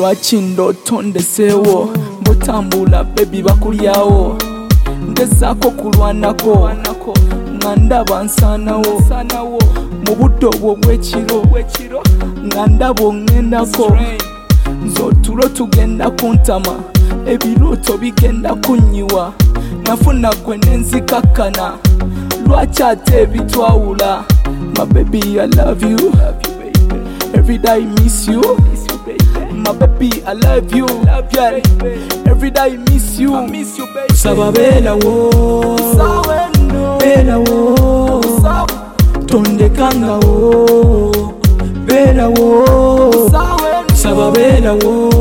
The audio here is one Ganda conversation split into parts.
lwaki ndotondeseewo mbutambula bebi bakulyawo ngezaako kulwanako nga ndaba nsanawo mu budde obwo bw'ekiro nga ndaba ong'endako nz'otulo tugenda kuntama ebirooto bigenda kunnyiwa nafuna gwe nenzikakkana lwaki ate ebitwawula my baby I love you every day I miss you my baby I love you yeah. every day I miss you baby saba beelawo tondekangawo beelawo saba beelawo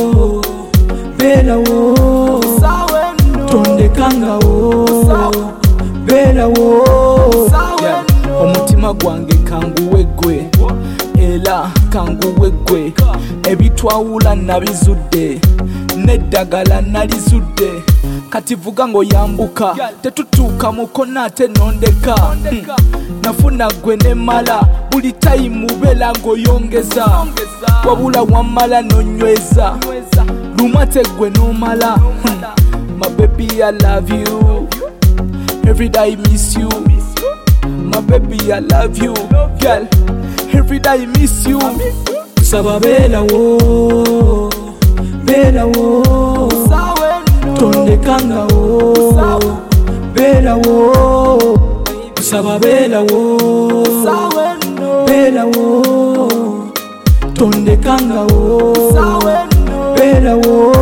tondekangawo beelawo omutima gwange kanguwe gwe era kanguwe gwe ebitwawula nabizudde n'eddagala nalizudde kati vuga ng'oyambuka tetutuuka mukono ate nondeka nafuna gwe nemala buli tayimu beera ng'oyongeza wabula wammala nonyweza lumate gwe n'omala my baby I love you every day I miss you my baby I love you girl every day I miss you saba beelawo tondekangawo beelawo saba beelawo tondekangawo beelawo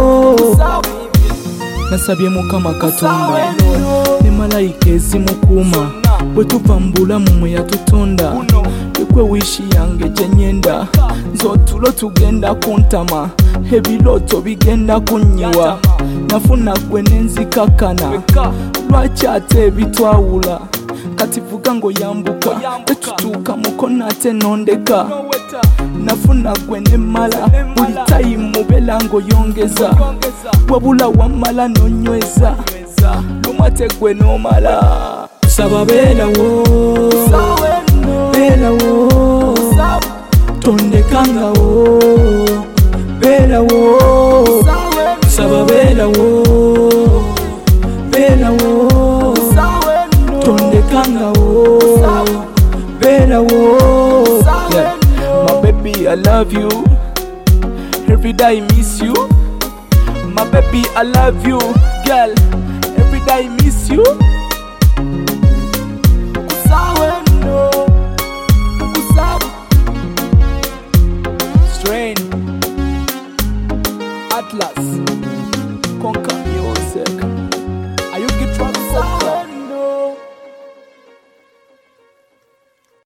nasabye mukama katonda ne malayika ezimukuuma bwe tuva mu bulamu mwe yatutonda ekwe wiishi yange gye nyenda nz'otulo tugenda kuntama ebirooto bigenda kunnyiwa nafuna gwe nenzikakkana lwaki ate ebitwawula kati vuga ng'oyambuka tetutuuka mukono ate nondeka nafuna gwe nemmala buli tayimu beera ng'oyongeza wabula wammala nonyweza lumate gwe n'omala saba beelawo tondekangawo beelawo saba beelawo tondekangawo beelawo yeah. My baby I love you every day I miss you my baby I love you girl every day I miss you Strain Atlas